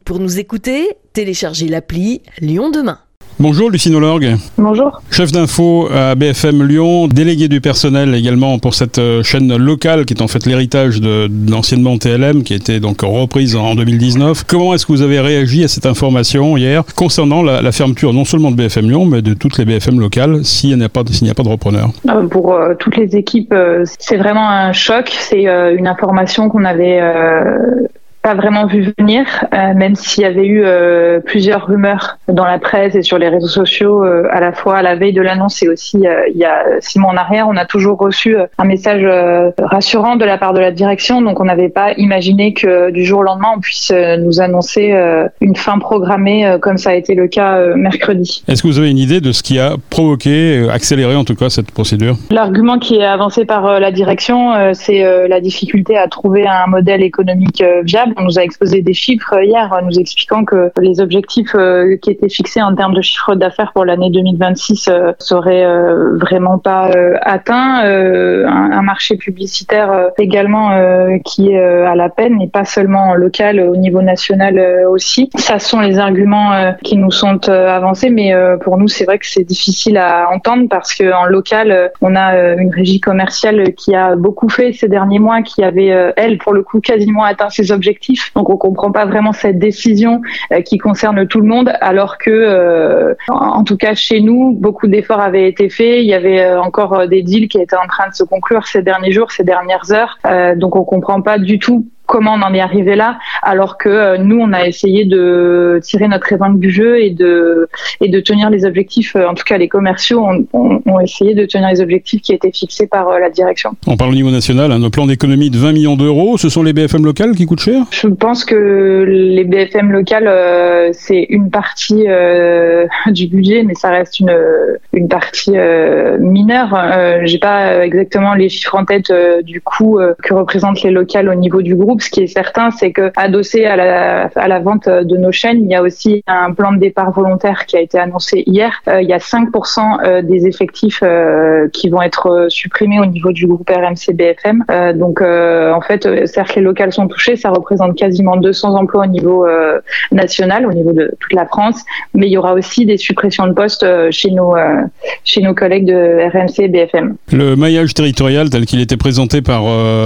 Pour nous écouter, téléchargez l'appli Lyon Demain. Bonjour Lucine Olorgue. Bonjour. Chef d'info à BFM Lyon, délégué du personnel également pour cette chaîne locale qui est en fait l'héritage d'anciennement TLM qui a été donc reprise en 2019. Comment est-ce que vous avez réagi à cette information hier concernant la fermeture non seulement de BFM Lyon mais de toutes les BFM locales s'il n'y a pas de repreneur? Pour toutes les équipes, c'est vraiment un choc. C'est une information qu'on avait pas vraiment vu venir, même s'il y avait eu plusieurs rumeurs dans la presse et sur les réseaux sociaux, à la fois à la veille de l'annonce et aussi il y a 6 mois en arrière. On a toujours reçu un message rassurant de la part de la direction, donc on n'avait pas imaginé que du jour au lendemain on puisse nous annoncer une fin programmée comme ça a été le cas mercredi. Est-ce que vous avez une idée de ce qui a provoqué, accéléré en tout cas cette procédure? L'argument qui est avancé par la direction, c'est la difficulté à trouver un modèle économique viable. On nous a exposé des chiffres hier, nous expliquant que les objectifs qui étaient fixés en termes de chiffre d'affaires pour l'année 2026 seraient vraiment pas atteints. Un marché publicitaire également qui est à la peine, et pas seulement local, au niveau national aussi. Ça sont les arguments qui nous sont avancés, mais pour nous, c'est vrai que c'est difficile à entendre parce qu'en local, on a une régie commerciale qui a beaucoup fait ces derniers mois, qui avait, elle, pour le coup, quasiment atteint ses objectifs. Donc on comprend pas vraiment cette décision qui concerne tout le monde, alors que en tout cas chez nous, beaucoup d'efforts avaient été faits. Il y avait encore des deals qui étaient en train de se conclure ces derniers jours, ces dernières heures. Donc on comprend pas du tout comment on en est arrivé là, alors que nous, on a essayé de tirer notre épingle du jeu et de tenir les objectifs. En tout cas, les commerciaux ont essayé de tenir les objectifs qui étaient fixés par la direction. On parle au niveau national, un plan d'économie de 20 millions d'euros. Ce sont les BFM locales qui coûtent cher? Je pense que les BFM locales, c'est une partie du budget, mais ça reste une partie mineure. J'ai pas exactement les chiffres en tête du coût que représentent les locales au niveau du groupe. Ce qui est certain, c'est que adossé à la vente de nos chaînes, il y a aussi un plan de départ volontaire qui a été annoncé hier. Il y a 5% des effectifs qui vont être supprimés au niveau du groupe RMC BFM. Donc en fait, certes, les locales sont touchées, ça représente quasiment 200 emplois au niveau national, au niveau de toute la France, mais il y aura aussi des suppressions de postes chez nos collègues de RMC BFM. Le maillage territorial tel qu'il était présenté par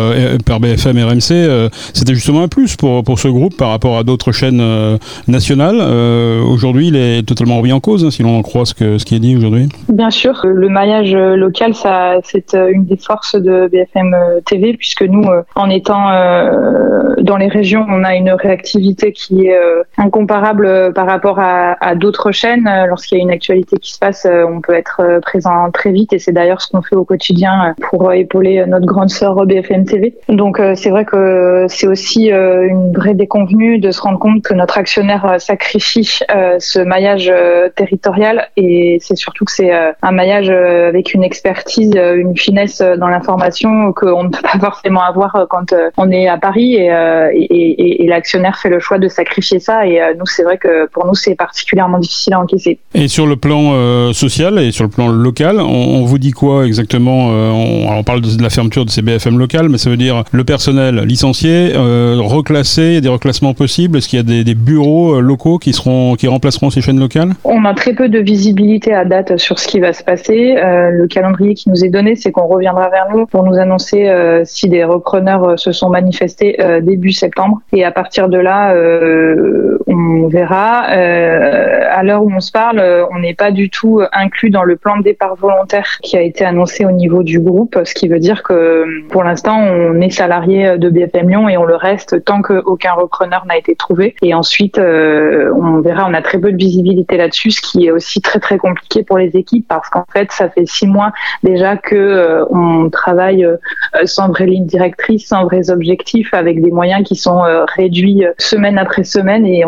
BFM RMC, c'était justement un plus pour ce groupe par rapport à d'autres chaînes nationales. Aujourd'hui, il est totalement remis en cause, si l'on en croit ce qui est dit aujourd'hui. Bien sûr, le maillage local, c'est une des forces de BFM TV, puisque nous, en étant dans les régions, on a une réactivité qui est incomparable par rapport à d'autres chaînes. Lorsqu'il y a une actualité qui se passe, on peut être présent très vite, et c'est d'ailleurs ce qu'on fait au quotidien pour épauler notre grande sœur BFM TV. Donc c'est vrai que c'est aussi une vraie déconvenue de se rendre compte que notre actionnaire sacrifie ce maillage territorial, et c'est surtout que c'est un maillage avec une expertise, une finesse dans l'information qu'on ne peut pas forcément avoir quand on est à Paris, et l'actionnaire fait le choix de sacrifier ça, et nous, c'est vrai que pour nous, c'est particulièrement difficile à encaisser. Et sur le plan social et sur le plan local, on vous dit quoi exactement? On parle de la fermeture de ces BFM locales, mais ça veut dire le personnel licencié, reclassé, il y a des reclassements possibles? Est-ce qu'il y a des bureaux locaux qui remplaceront ces chaînes locales? On a très peu de visibilité à date sur ce qui va se passer. Le calendrier qui nous est donné, c'est qu'on reviendra vers nous pour nous annoncer si des repreneurs se sont manifestés début septembre, et à partir de là, on verra. À l'heure où on se parle, on n'est pas du tout inclus dans le plan de départ volontaire qui a été annoncé au niveau du groupe, ce qui veut dire que pour l'instant, on est salarié de BFM Lyon et on le reste tant qu'aucun repreneur n'a été trouvé. Et ensuite, on verra, on a très peu de visibilité là-dessus, ce qui est aussi très très compliqué pour les équipes, parce qu'en fait, ça fait 6 mois déjà que on travaille sans vraie ligne directrice, sans vrais objectifs, avec des moyens qui sont réduits semaine après semaine, et on nous dit qu'il va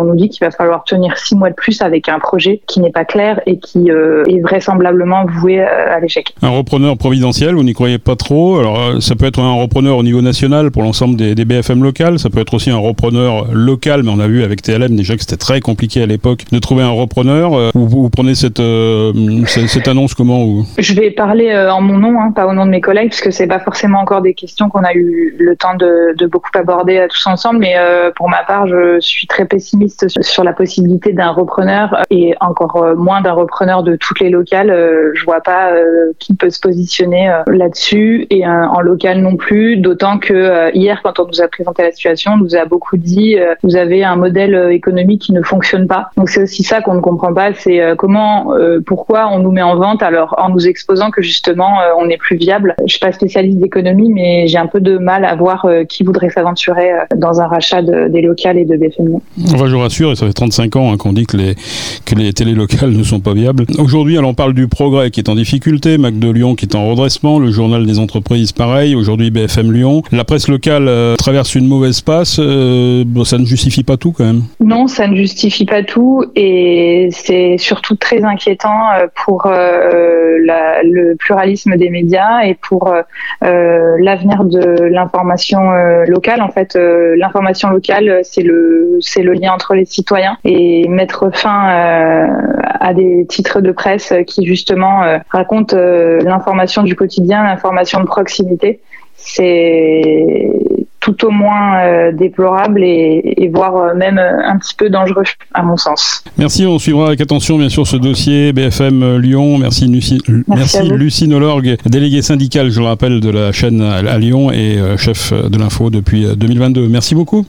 va falloir tenir 6 mois de plus avec un projet qui n'est pas clair et qui est vraisemblablement voué à l'échec. Un repreneur providentiel, vous n'y croyez pas trop? Alors ça peut être un repreneur au niveau national pour l'ensemble des BFM locales, ça peut être aussi un repreneur local, mais on a vu avec TLM déjà que c'était très compliqué à l'époque de trouver un repreneur. Vous prenez cette annonce comment Je vais parler en mon nom, pas au nom de mes collègues, parce que c'est pas forcément encore des questions qu'on a eu le temps de beaucoup aborder tous ensemble, mais pour ma part, je suis très pessimiste sur la possibilité d'un repreneur et encore moins d'un repreneur de toutes les locales. Je vois pas qui peut se positionner là-dessus et en local non plus, d'autant que hier, quand on nous a présenté la situation, on nous a beaucoup dit vous avez un modèle économique qui ne fonctionne pas. Donc c'est aussi ça qu'on ne comprend pas, c'est pourquoi on nous met en vente alors en nous exposant que justement on n'est plus viable. Je suis pas spécialiste d'économie, mais j'ai un peu de mal à voir qui voudrait s'aventurer dans un rachat des locales et de BFM. Enfin, je vous rassure, et ça fait 35 ans qu'on dit que les télés locales ne sont pas viables. Aujourd'hui, alors on parle du Progrès qui est en difficulté, Mac de Lyon qui est en redressement, le journal des entreprises pareil, aujourd'hui BFM Lyon. La presse locale traverse une mauvaise passe, ça ne justifie pas tout quand même. Non, ça ne justifie pas tout et c'est surtout très inquiétant pour le pluralisme des médias et pour l'avenir de l'information locale. En fait, l'information locale, c'est le lien entre les citoyens et mettre fin à des titres de presse qui justement racontent l'information du quotidien, l'information de proximité. C'est tout au moins déplorable et voire même un petit peu dangereux à mon sens. Merci, on suivra avec attention bien sûr ce dossier BFM Lyon. Merci Lucie Nolorgue, déléguée syndicale, je le rappelle, de la chaîne à Lyon et chef de l'info depuis 2022. Merci beaucoup.